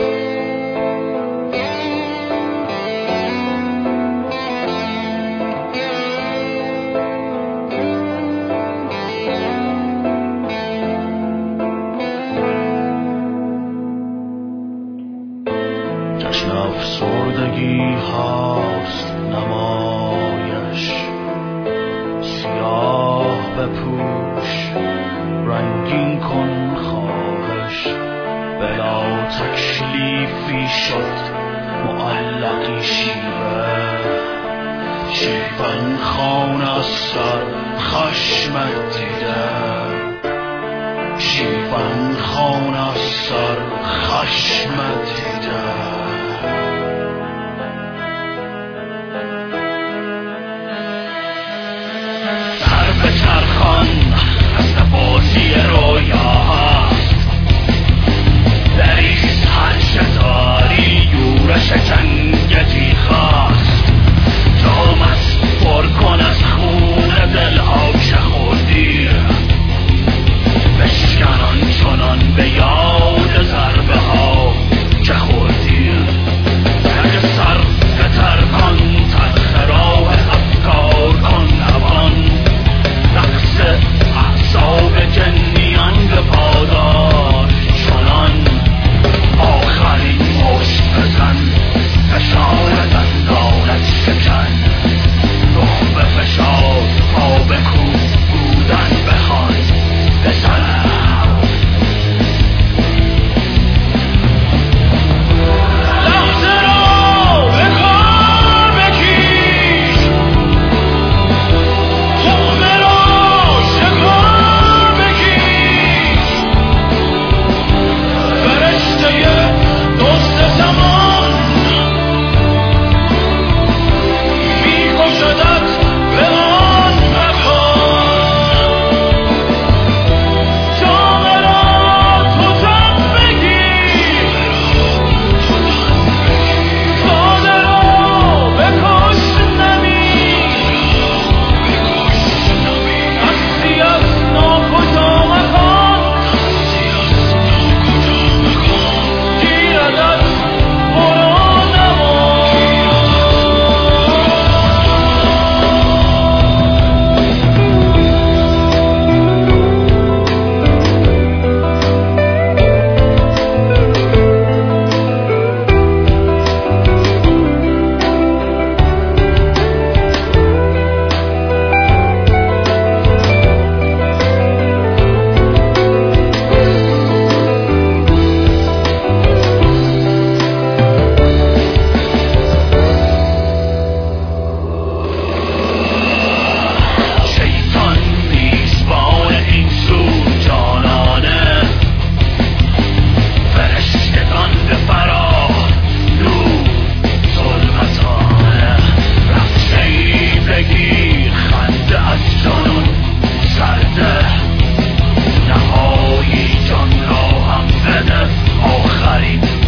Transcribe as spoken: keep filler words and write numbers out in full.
جشن افسردگی هاست نمایش، سیاه بپوش رنگین کن خواهش، بلا تکلیفی شد معلقی شیوه، شیون خان از سر خشمت دیده، شیون خان از سر خشمت دیده. چرخان از بازی رویا هست، دریست هر شتاری یورش جنگتی خواست، جامت پر کن از خون دلها که خوردی، بشکنان چنان به یاد ضربه ها که خوردی، رگ سر قطر کن تلخ راه افکار کن نوان، رقص احساب جنیان به پاداش چنان، آخرین مشت بزن فشار دندانت شکن، رخ به فشار پا بکو بودن بخوان بزن. آخرین